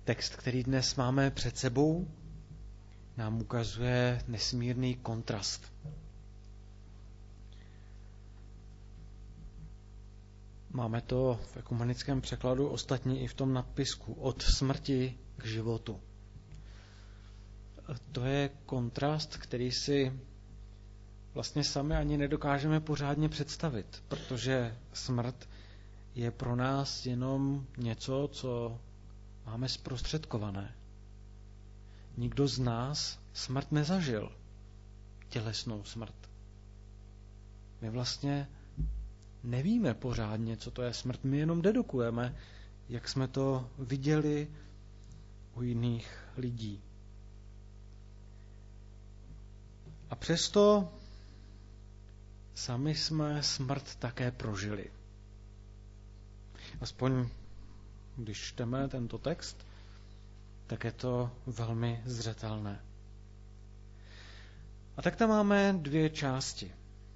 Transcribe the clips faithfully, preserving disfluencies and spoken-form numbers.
Text, který dnes máme před sebou, nám ukazuje nesmírný kontrast. Máme to v ekumenickém překladu, ostatně i v tom nadpisku, od smrti k životu. To je kontrast, který si vlastně sami ani nedokážeme pořádně představit, protože smrt je pro nás jenom něco, co máme zprostředkované. Nikdo z nás smrt nezažil, tělesnou smrt. My vlastně nevíme pořádně, co to je smrt, my jenom dedukujeme, jak jsme to viděli u jiných lidí. A přesto sami jsme smrt také prožili. Aspoň když čteme tento text, tak je to velmi zřetelné. A tak tam máme dvě části.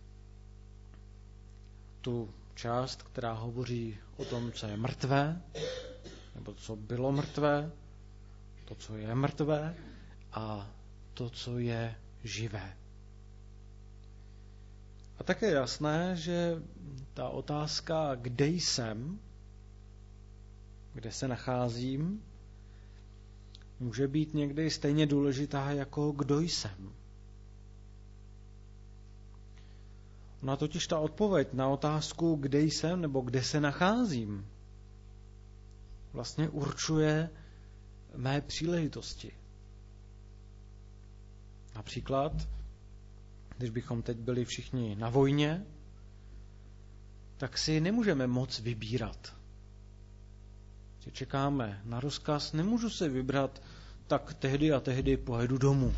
Tu část, která hovoří o tom, co je mrtvé, nebo co bylo mrtvé, to, co je mrtvé, a to, co je živé. A také je jasné, že ta otázka, kde jsem, kde se nacházím, může být někdy stejně důležitá jako kdo jsem. No totiž ta odpověď na otázku, kde jsem nebo kde se nacházím, vlastně určuje mé příležitosti. Například, když bychom teď byli všichni na vojně, tak si nemůžeme moc vybírat. Když čekáme na rozkaz, nemůžu se vybrat, tak tehdy a tehdy pojedu domů.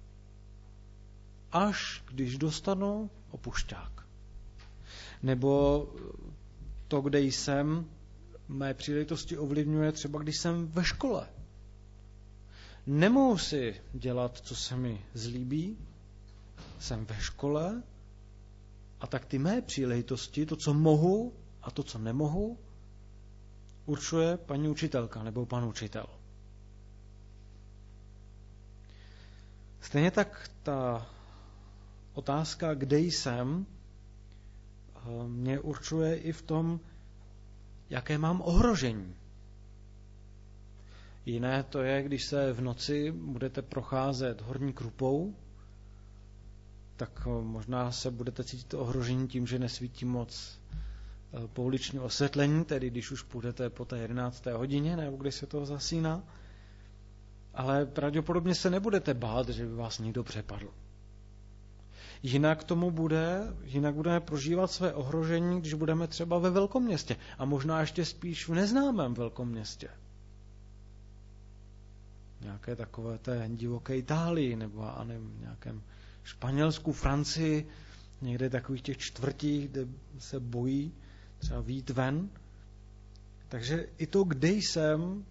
Až když dostanu opušťák. Nebo to, kde jsem, mé příležitosti ovlivňuje třeba, když jsem ve škole. Nemohu si dělat, co se mi zlíbí, jsem ve škole a tak ty mé příležitosti, to, co mohu a to, co nemohu, určuje paní učitelka nebo pan učitel. Stejně tak ta otázka, kde jsem, mě určuje i v tom, jaké mám ohrožení. Jiné to je, když se v noci budete procházet horní krupou, tak možná se budete cítit ohrožení tím, že nesvítí moc pouliční osvětlení, tedy když už půjdete po té jedenácté hodině, nebo když se to zasíná, ale pravděpodobně se nebudete bát, že by vás někdo přepadl. Jinak tomu bude, jinak budeme prožívat své ohrožení, když budeme třeba ve velkom městě a možná ještě spíš v neznámém velkom městě. Nějaké takové té divoké Itálii nebo a nevím, nějakém Španělsku, Francii, někde takových těch čtvrtích, kde se bojí třeba vyjít ven. Takže i to, kde jsem,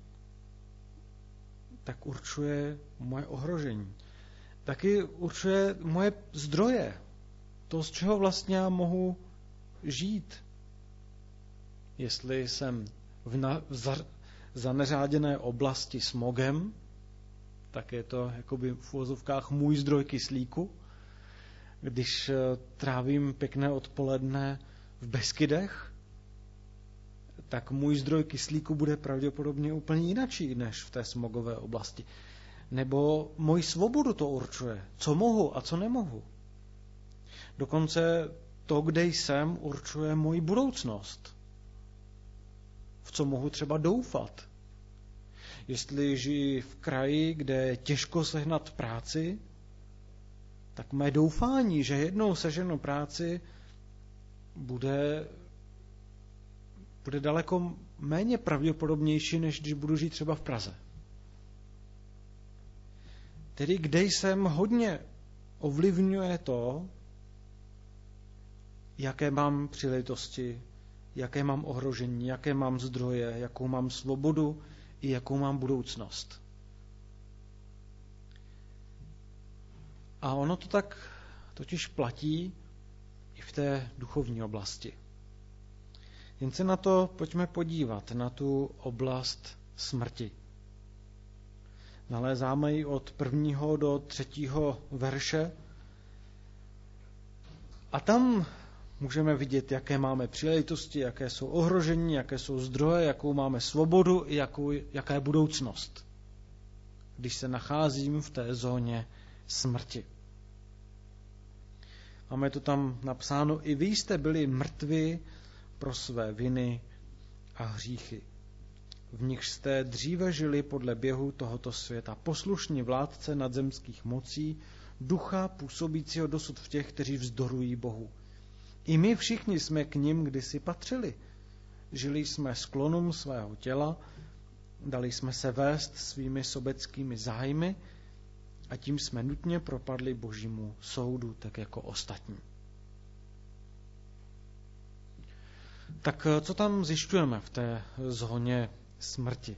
tak určuje moje ohrožení. Taky určuje moje zdroje. To, z čeho vlastně já mohu žít. Jestli jsem v, na, v za, zaneřáděné oblasti smogem, tak je to jakoby v uvozovkách můj zdroj kyslíku. Když trávím pěkné odpoledne v Beskydech, tak můj zdroj kyslíku bude pravděpodobně úplně jinačí než v té smogové oblasti. Nebo moji svobodu to určuje, co mohu a co nemohu. Dokonce to, kde jsem, určuje moji budoucnost. V co mohu třeba doufat. Jestli žiji v kraji, kde je těžko sehnat práci, tak mé doufání, že jednou seženu práci, bude, bude daleko méně pravděpodobnější, než když budu žít třeba v Praze. Tedy kde jsem, hodně ovlivňuje to, jaké mám příležitosti, jaké mám ohrožení, jaké mám zdroje, jakou mám svobodu i jakou mám budoucnost. A ono to tak totiž platí i v té duchovní oblasti. Jen se na to pojďme podívat, na tu oblast smrti. Nalézáme ji od prvního do třetího verše. A tam můžeme vidět, jaké máme příležitosti, jaké jsou ohrožení, jaké jsou zdroje, jakou máme svobodu i jakou, jaká je budoucnost, když se nacházím v té zóně smrti. Máme to tam napsáno, i vy jste byli mrtvi pro své viny a hříchy. V nich jste dříve žili podle běhu tohoto světa, poslušní vládce nadzemských mocí, ducha působícího dosud v těch, kteří vzdorují Bohu. I my všichni jsme k nim kdysi patřili. Žili jsme sklonům svého těla, dali jsme se vést svými sobeckými zájmy a tím jsme nutně propadli Božímu soudu, tak jako ostatní. Tak co tam zjišťujeme v té zóně smrti?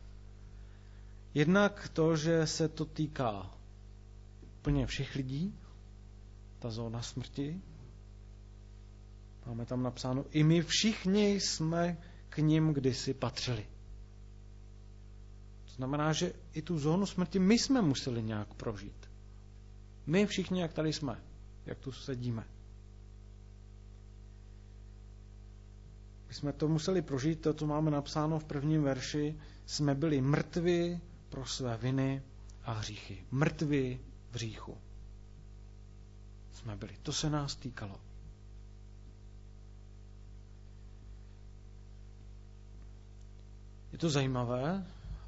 Jednak to, že se to týká úplně všech lidí, ta zóna smrti. Máme tam napsáno, i my všichni jsme k nim kdysi patřili. To znamená, že i tu zónu smrti my jsme museli nějak prožít. My všichni, jak tady jsme, jak tu sedíme. My jsme to museli prožít, to, co máme napsáno v prvním verši, jsme byli mrtvi pro své viny a hříchy. Mrtvi v hříchu. Jsme byli. To se nás týkalo. Je to zajímavé,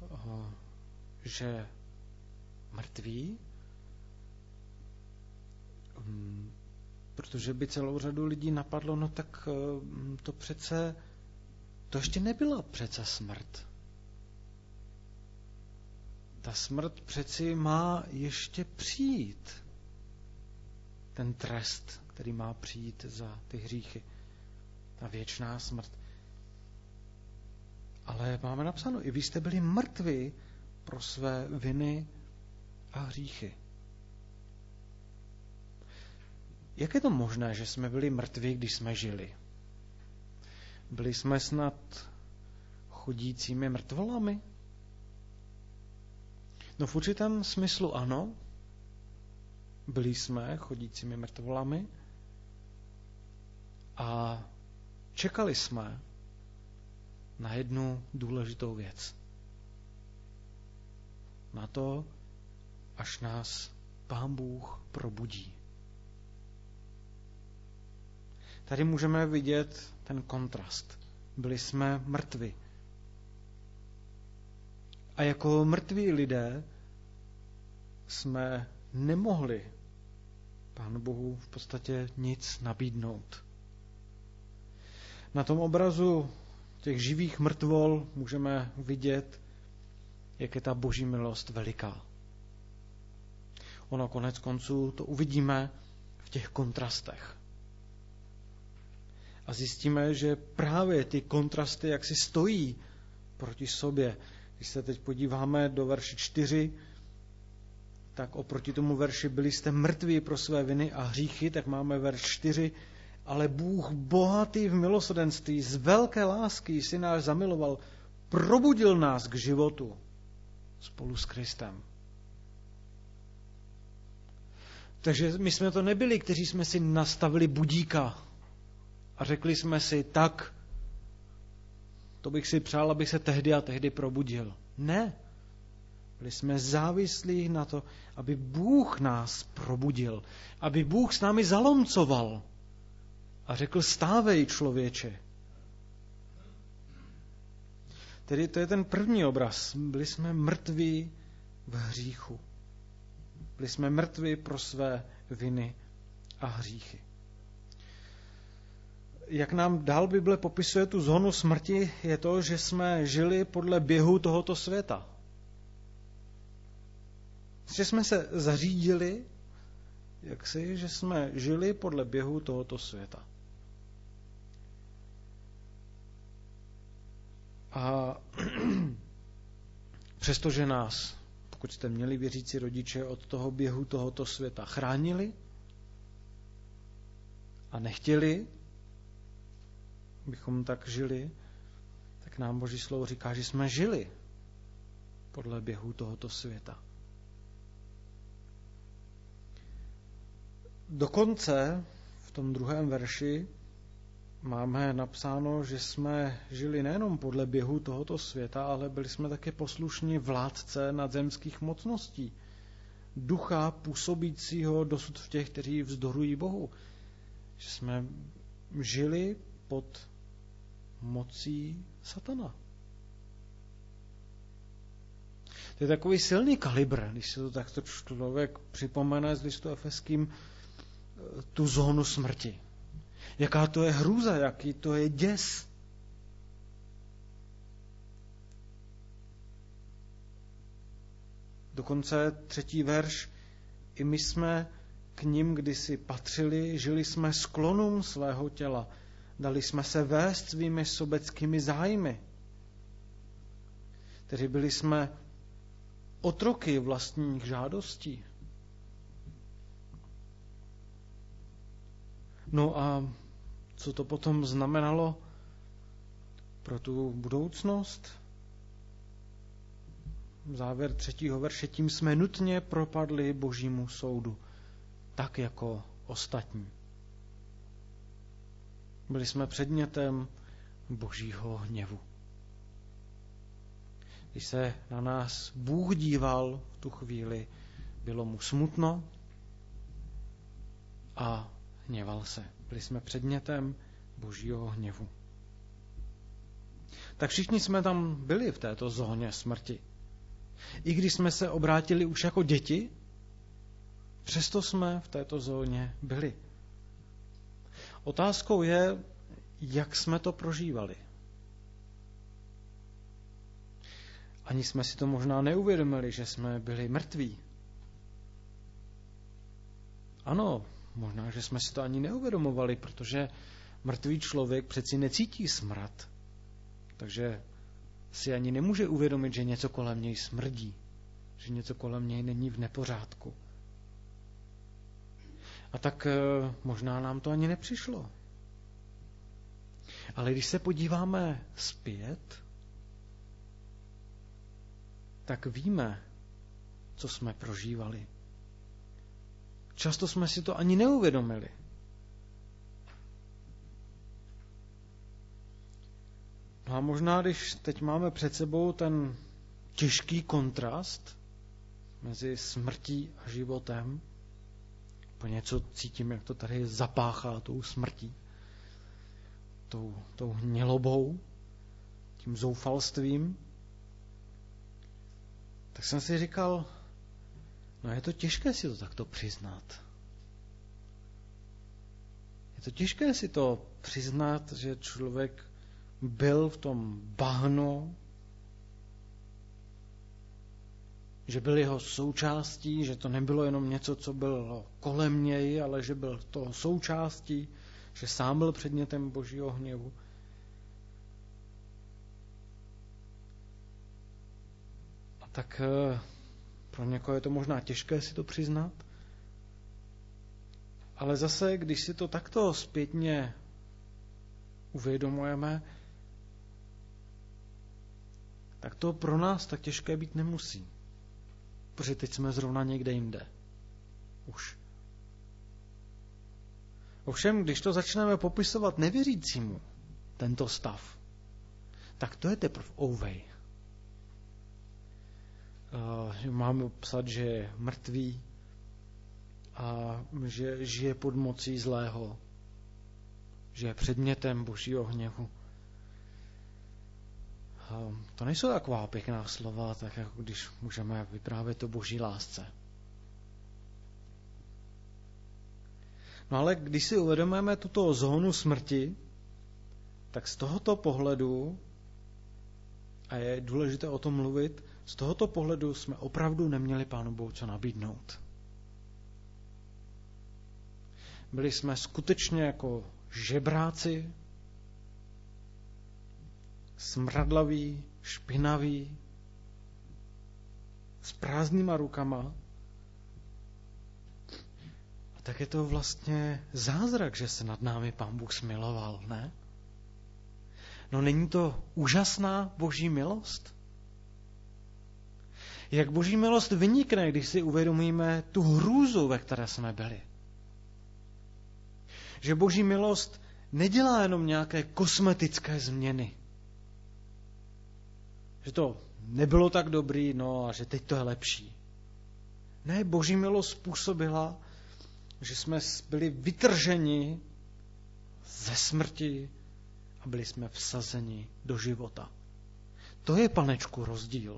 že mrtví, protože by celou řadu lidí napadlo, no tak to přece, to ještě nebyla přece smrt. Ta smrt přeci má ještě přijít. Ten trest, který má přijít za ty hříchy. Ta věčná smrt. Ale máme napsáno, i vy jste byli mrtvi pro své viny a hříchy. Jak je to možné, že jsme byli mrtvi, když jsme žili? Byli jsme snad chodícími mrtvolami? No v určitém smyslu ano. Byli jsme chodícími mrtvolami a čekali jsme na jednu důležitou věc. Na to, až nás Pán Bůh probudí. Tady můžeme vidět ten kontrast. Byli jsme mrtvi. A jako mrtví lidé jsme nemohli Pánu Bohu v podstatě nic nabídnout. Na tom obrazu těch živých mrtvol můžeme vidět, jak je ta Boží milost veliká. Ono konec konců to uvidíme v těch kontrastech. A zjistíme, že právě ty kontrasty jak si stojí proti sobě. Když se teď podíváme do verše čtyři, tak oproti tomu verši byli jste mrtví pro své viny a hříchy, tak máme verš čtyři. Ale Bůh bohatý v milosrdenství, z velké lásky si nás zamiloval, probudil nás k životu spolu s Kristem. Takže my jsme to nebyli, kteří jsme si nastavili budíka a řekli jsme si, tak, to bych si přál, abych se tehdy a tehdy probudil. Ne. Byli jsme závislí na to, aby Bůh nás probudil, aby Bůh s námi zalomcoval a řekl, stávej, člověče. Tedy to je ten první obraz. Byli jsme mrtví v hříchu. Byli jsme mrtví pro své viny a hříchy. Jak nám dál Bible popisuje tu zónu smrti, je to, že jsme žili podle běhu tohoto světa. Že jsme se zařídili, jaksi, že jsme žili podle běhu tohoto světa. A přestože nás, pokud jste měli věřící rodiče, od toho běhu tohoto světa chránili a nechtěli, bychom tak žili, tak nám Boží slovo říká, že jsme žili podle běhu tohoto světa. Dokonce v tom druhém verši máme napsáno, že jsme žili nejenom podle běhu tohoto světa, ale byli jsme také poslušní vládce nadzemských mocností, ducha působícího dosud v těch, kteří vzdorují Bohu. Že jsme žili pod mocí satana. To je takový silný kalibr, když se to takto člověk připomene z listu Efeským tu zónu smrti. Jaká to je hrůza, jaký to je děs. Dokonce třetí verš, i my jsme k nim kdysi patřili, žili jsme sklonům svého těla, dali jsme se vést svými sobeckými zájmy. Tedy byli jsme otroky vlastních žádostí. No a co to potom znamenalo pro tu budoucnost? Závěr třetího verše, tím jsme nutně propadli Božímu soudu, tak jako ostatní. Byli jsme předmětem Božího hněvu. Když se na nás Bůh díval v tu chvíli, bylo mu smutno a hněval se. Byli jsme předmětem Božího hněvu. Tak všichni jsme tam byli v této zóně smrti. I když jsme se obrátili už jako děti, přesto jsme v této zóně byli. Otázkou je, jak jsme to prožívali. Ani jsme si to možná neuvědomili, že jsme byli mrtví. Ano, možná, že jsme si to ani neuvědomovali, protože mrtvý člověk přeci necítí smrad. Takže si ani nemůže uvědomit, že něco kolem něj smrdí, že něco kolem něj není v nepořádku. A tak možná nám to ani nepřišlo. Ale když se podíváme zpět, tak víme, co jsme prožívali. Často jsme si to ani neuvědomili. No a možná, když teď máme před sebou ten těžký kontrast mezi smrtí a životem, po něco cítím, jak to tady zapáchá tou smrtí, tou, tou hnělobou, tím zoufalstvím, tak jsem si říkal, no je to těžké si to takto přiznat. Je to těžké si to přiznat, že člověk byl v tom bahnu, že byl jeho součástí, že to nebylo jenom něco, co bylo kolem něj, ale že byl toho součástí, že sám byl předmětem Božího hněvu. A tak pro někoho je to možná těžké si to přiznat, ale zase, když si to takto zpětně uvědomujeme, tak to pro nás tak těžké být nemusí. Protože teď jsme zrovna někde jinde. Už. Ovšem, když to začneme popisovat nevěřícímu, tento stav, tak to je teprve ouvej. Uh, máme psat, že je mrtvý a že žije pod mocí zlého, že je předmětem Božího hněvu. Uh, to nejsou taková pěkná slova, tak jako když můžeme vyprávět o Boží lásce. No ale když si uvědomujeme tuto zónu smrti, tak z tohoto pohledu, a je důležité o tom mluvit, z tohoto pohledu jsme opravdu neměli Pánu Bohu co nabídnout. Byli jsme skutečně jako žebráci, smradlaví, špinaví, s prázdnýma rukama. A tak je to vlastně zázrak, že se nad námi Pán Bůh smiloval, ne? No není to úžasná Boží milost? Jak Boží milost vynikne, když si uvědomíme tu hrůzu, ve které jsme byli. Že Boží milost nedělá jenom nějaké kosmetické změny. Že to nebylo tak dobrý, no a že teď to je lepší. Ne, Boží milost způsobila, že jsme byli vytrženi ze smrti a byli jsme vsazeni do života. To je, panečku, rozdíl.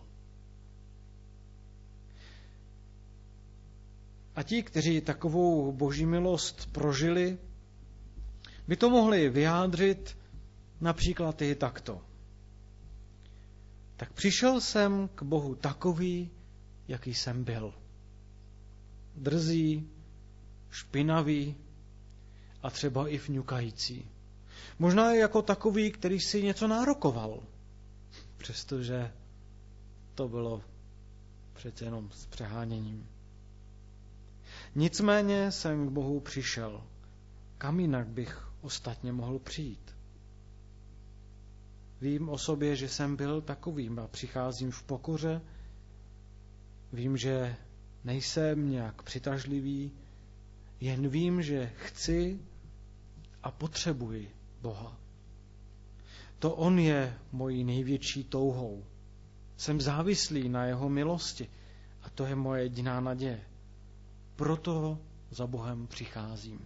A ti, kteří takovou Boží milost prožili, by to mohli vyjádřit například i takto. Tak přišel jsem k Bohu takový, jaký jsem byl. Drzý, špinavý a třeba i fňukající. Možná i jako takový, který si něco nárokoval, přestože to bylo přece jenom s přeháněním. Nicméně jsem k Bohu přišel. Kam jinak bych ostatně mohl přijít? Vím o sobě, že jsem byl takovým a přicházím v pokoře. Vím, že nejsem nějak přitažlivý, jen vím, že chci a potřebuji Boha. To on je mojí největší touhou. Jsem závislý na jeho milosti a to je moje jediná naděje. Proto za Bohem přicházím.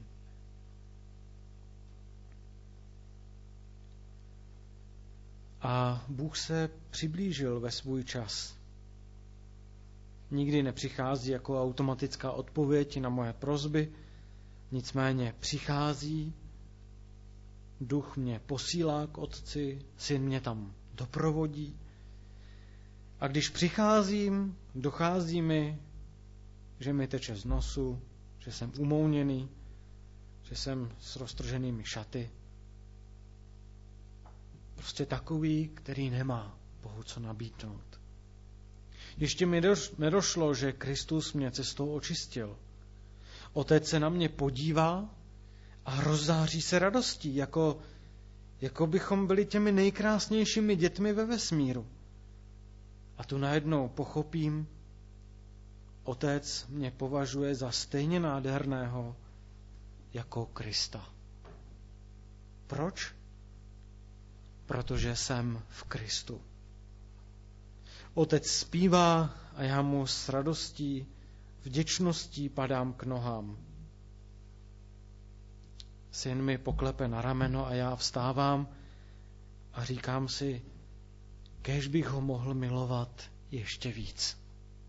A Bůh se přiblížil ve svůj čas. Nikdy nepřichází jako automatická odpověď na moje prosby, nicméně přichází, Duch mě posílá k Otci, Syn mě tam doprovodí. A když přicházím, dochází mi, že mi teče z nosu, že jsem umouněný, že jsem s roztrženými šaty. Prostě takový, který nemá Bohu co nabídnout. Ještě mi nedošlo, že Kristus mě cestou očistil. Otec se na mě podívá a rozzáří se radostí, jako, jako bychom byli těmi nejkrásnějšími dětmi ve vesmíru. A tu najednou pochopím, Otec mě považuje za stejně nádherného jako Krista. Proč? Protože jsem v Kristu. Otec zpívá a já mu s radostí, vděčností padám k nohám. Syn mi poklepe na rameno a já vstávám a říkám si, kéž bych ho mohl milovat ještě víc.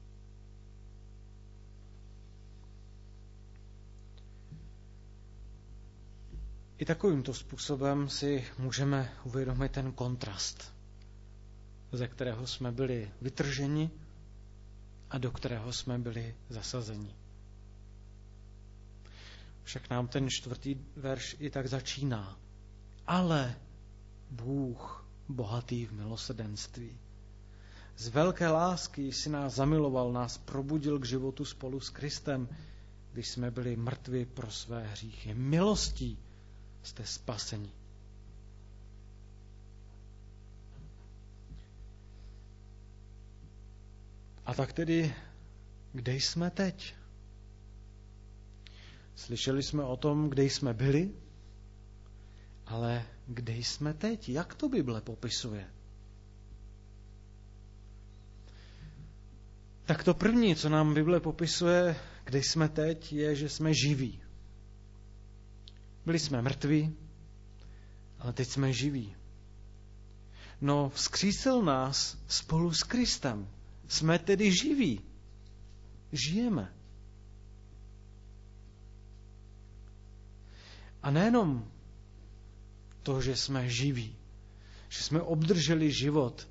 I takovýmto způsobem si můžeme uvědomit ten kontrast, ze kterého jsme byli vytrženi a do kterého jsme byli zasazeni. Však nám ten čtvrtý verš i tak začíná. Ale Bůh, bohatý v milosrdenství, z velké lásky si nás zamiloval, nás probudil k životu spolu s Kristem, když jsme byli mrtvi pro své hříchy. Milostí jste spaseni. A tak tedy, kde jsme teď? Slyšeli jsme o tom, kde jsme byli, ale kde jsme teď? Jak to Bible popisuje? Tak to první, co nám Bible popisuje, kde jsme teď, je, že jsme živí. Byli jsme mrtví, ale teď jsme živí. No, vzkřísil nás spolu s Kristem. Jsme tedy živí. Žijeme. A nejenom to, že jsme živí, že jsme obdrželi život,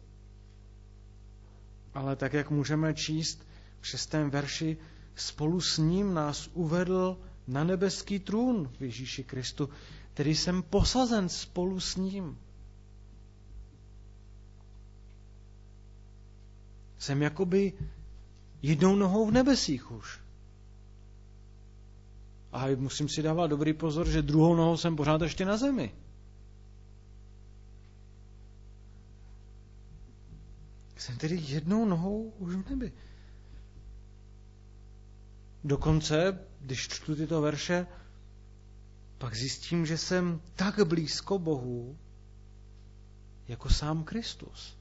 ale tak, jak můžeme číst v šestém verši, spolu s ním nás uvedl na nebeský trůn v Ježíši Kristu, který jsem posazen spolu s ním. Jsem jakoby jednou nohou v nebesích už. A musím si dávat dobrý pozor, že druhou nohou jsem pořád ještě na zemi. Jsem tedy jednou nohou už v nebi. Dokonce, když čtu tyto verše, pak zjistím, že jsem tak blízko Bohu, jako sám Kristus.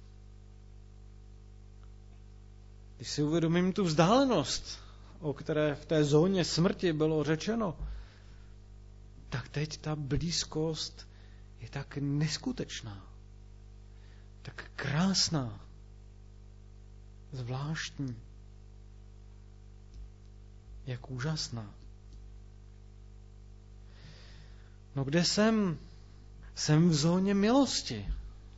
Když si uvědomím tu vzdálenost, o které v té zóně smrti bylo řečeno, tak teď ta blízkost je tak neskutečná, tak krásná, zvláštní, jak úžasná. No kde jsem? Jsem v zóně milosti.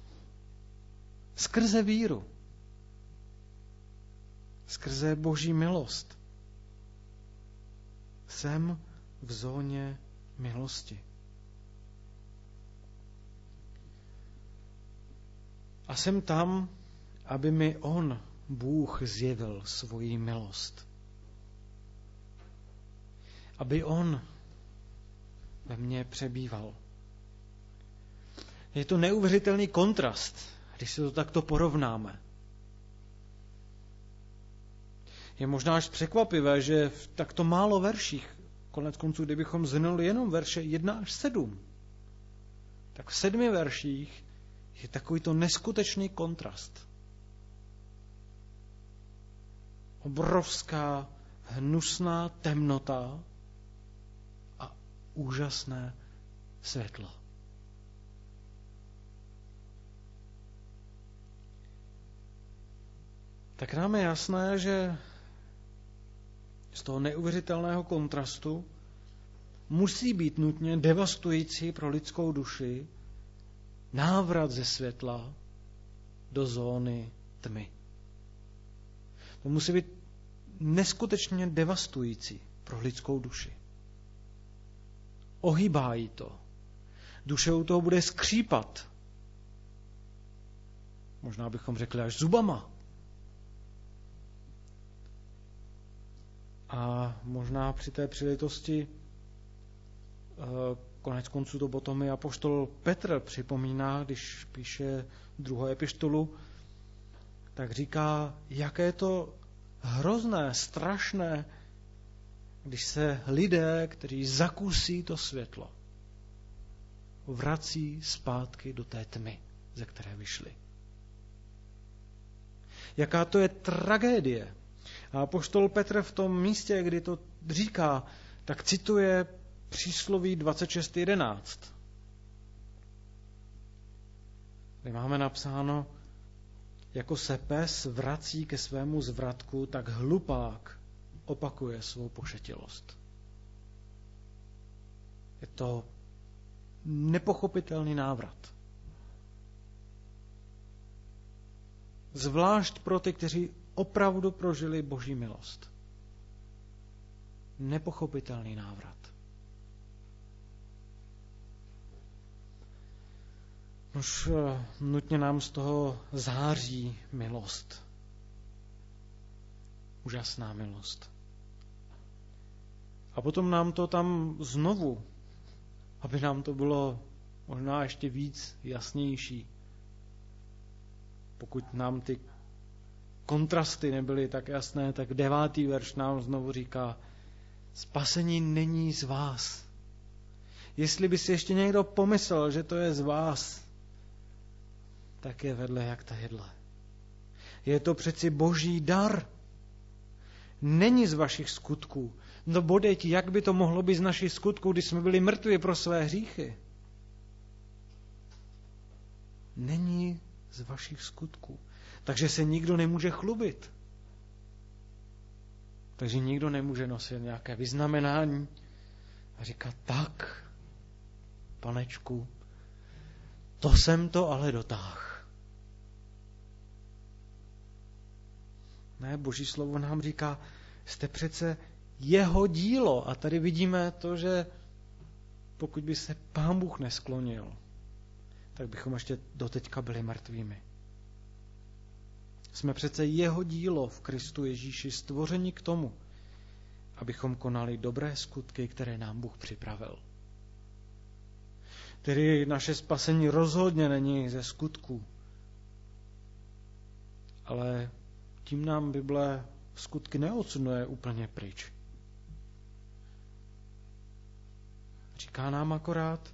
Skrze víru. Skrze Boží milost. Jsem v zóně milosti. A jsem tam, aby mi on, Bůh, zjevil svoji milost. Aby on ve mně přebýval. Je to neuvěřitelný kontrast, když si to takto porovnáme. Je možná až překvapivé, že v takto málo verších, konec konců, kdybychom zhrnuli jenom verše jedna až sedm, tak v sedmi verších je takovýto neskutečný kontrast. Obrovská, hnusná temnota a úžasné světlo. Tak nám je jasné, že z toho neuvěřitelného kontrastu musí být nutně devastující pro lidskou duši návrat ze světla do zóny tmy. To musí být neskutečně devastující pro lidskou duši. Ohýbá jí to. Duše u toho bude skřípat. Možná bychom řekli až zubama. A možná při té příležitosti konec konců to potom i apoštol Petr připomíná, když píše druhou epištolu, tak říká, jaké je to hrozné, strašné, když se lidé, kteří zakusí to světlo, vrací zpátky do té tmy, ze které vyšli. Jaká to je tragédie. A apoštol Petr v tom místě, kdy to říká, tak cituje přísloví dvacet šest jedenáct. Kde máme napsáno, jako se pes vrací ke svému zvratku, tak hlupák opakuje svou pošetilost. Je to nepochopitelný návrat. Zvlášť pro ty, kteří opravdu prožili Boží milost. Nepochopitelný návrat. Už nutně nám z toho září milost. Úžasná milost. A potom nám to tam znovu, aby nám to bylo možná ještě víc jasnější. Pokud nám ty kontrasty nebyly tak jasné, tak devátý verš nám znovu říká, spasení není z vás. Jestli by si ještě někdo pomyslel, že to je z vás, tak je vedle jak ta jedle. Je to přeci Boží dar. Není z vašich skutků. No bodeť, jak by to mohlo být z našich skutků, když jsme byli mrtví pro své hříchy? Není z vašich skutků. Takže se nikdo nemůže chlubit. Takže nikdo nemůže nosit nějaké vyznamenání a říkat, tak, panečku, to jsem to ale dotáhl. Ne, Boží slovo nám říká, jste přece jeho dílo. A tady vidíme to, že pokud by se Pán Bůh nesklonil, tak bychom ještě doteďka byli mrtvými. Jsme přece jeho dílo v Kristu Ježíši, stvoření k tomu, abychom konali dobré skutky, které nám Bůh připravil. Tedy naše spasení rozhodně není ze skutků, ale tím nám Bible skutky neodsunuje úplně pryč. Říká nám akorát,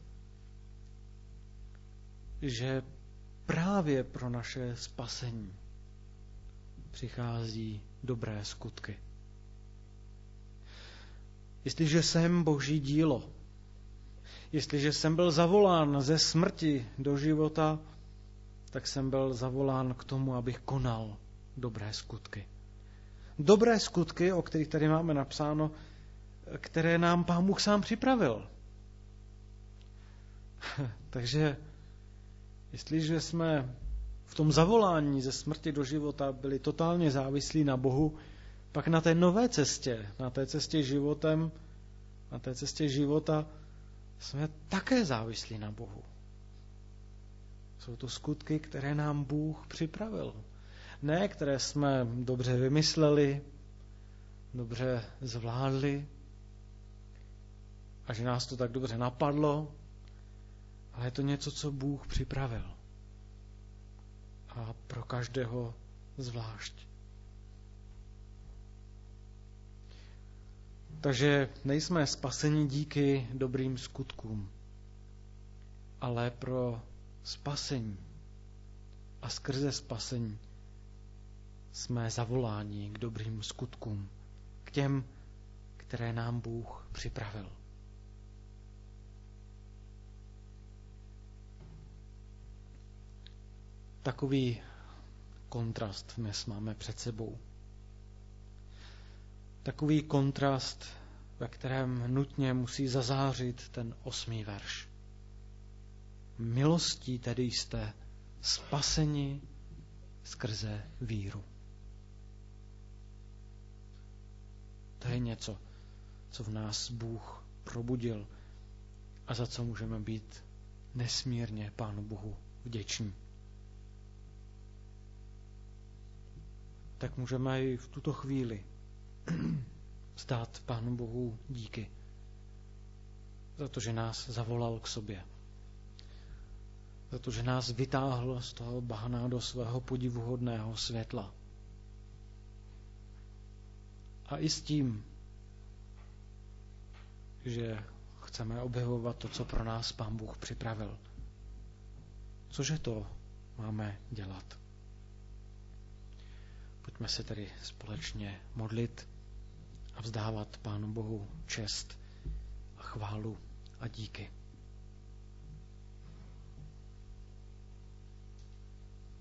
že právě pro naše spasení přichází dobré skutky. Jestliže jsem Boží dílo, jestliže jsem byl zavolán ze smrti do života, tak jsem byl zavolán k tomu, abych konal dobré skutky. Dobré skutky, o kterých tady máme napsáno, které nám Pán Bůh sám připravil. Takže jestliže jsme v tom zavolání ze smrti do života byli totálně závislí na Bohu, pak na té nové cestě, na té cestě životem, na té cestě života jsme také závislí na Bohu. Jsou to skutky, které nám Bůh připravil. Ne, které jsme dobře vymysleli, dobře zvládli a že nás to tak dobře napadlo, ale je to něco, co Bůh připravil. A pro každého zvlášť. Takže nejsme spaseni díky dobrým skutkům, ale pro spasení a skrze spasení jsme zavoláni k dobrým skutkům, k těm, které nám Bůh připravil. Takový kontrast dnes máme před sebou. Takový kontrast, ve kterém nutně musí zazářit ten osmý verš. Milostí tedy jste spaseni skrze víru. To je něco, co v nás Bůh probudil a za co můžeme být nesmírně Pánu Bohu vděční. Tak můžeme i v tuto chvíli vzdát Pánu Bohu díky za to, že nás zavolal k sobě. Za to, že nás vytáhl z toho bahna do svého podivuhodného světla. A i s tím, že chceme objevovat to, co pro nás Pán Bůh připravil. Cože to máme dělat? Pojďme se tedy společně modlit a vzdávat Pánu Bohu čest a chválu a díky.